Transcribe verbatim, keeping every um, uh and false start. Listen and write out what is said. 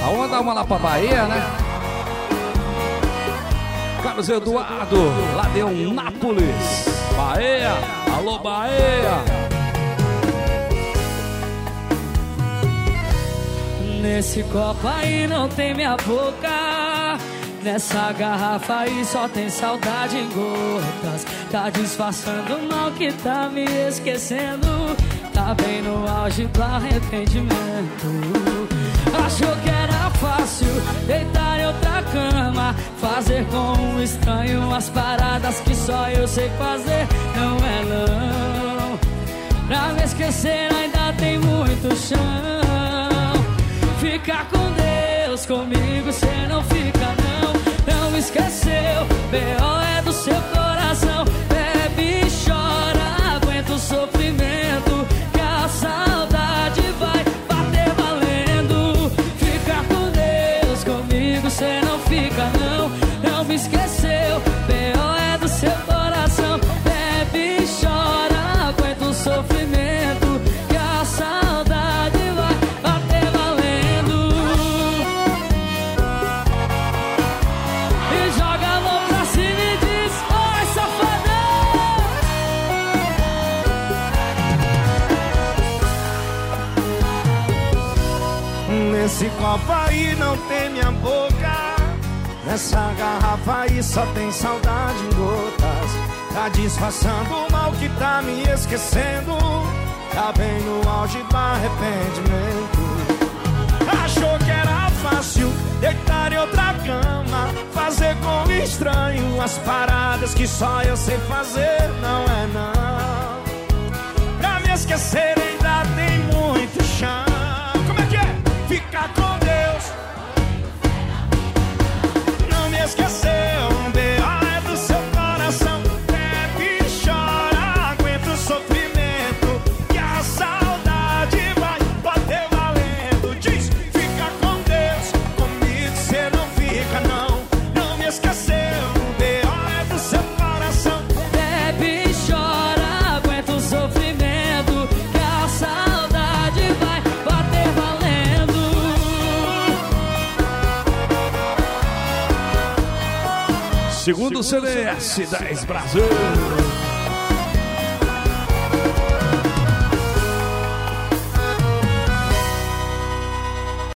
Vamos mandar uma lá pra Bahia, né? Carlos Eduardo, lá de Nápoles, Bahia. Alô, Bahia. Nesse copo aí não tem minha boca, nessa garrafa aí só tem saudade em gotas. Tá disfarçando o mal que tá me esquecendo, tá bem no auge do arrependimento. Achou que era fácil deitar em outra cama, fazer com um estranho as paradas que só eu sei fazer. Não é não, pra me esquecer ainda tem muito chão. Fica com Deus, comigo cê não fica não. Não esqueceu, B O é do seu coração. Bebe e chora, aguenta o sofrimento, que a saudade vai bater valendo. Fica com Deus, comigo cê não fica não. Não me esqueceu, B O é do seu coração. Bebe e chora, aguenta o sofrimento, que a saudade vai bater valendo. E joga a mão pra cima e diz: oi, safadão. Nesse copo aí não tem minha boca, nessa garrafa aí só tem saudade em gotas. Tá disfarçando o mal que tá me esquecendo, tá bem no auge do arrependimento. Achou que era fácil deitar em outra cama, fazer com estranho as paradas que só eu sei fazer. Não é não, pra me esquecer ainda tem muito chão. Como é que é? Fica com Deus, não me esqueceu. B O é do seu coração. Bebe e chora, aguenta o sofrimento, que a saudade vai bater valendo. Diz: fica com Deus, comigo cê não fica não. Não me esqueceu, B O é do seu coração. Bebe e chora, aguenta o sofrimento, que a saudade vai bater valendo. Segundo C D S dez Brasil.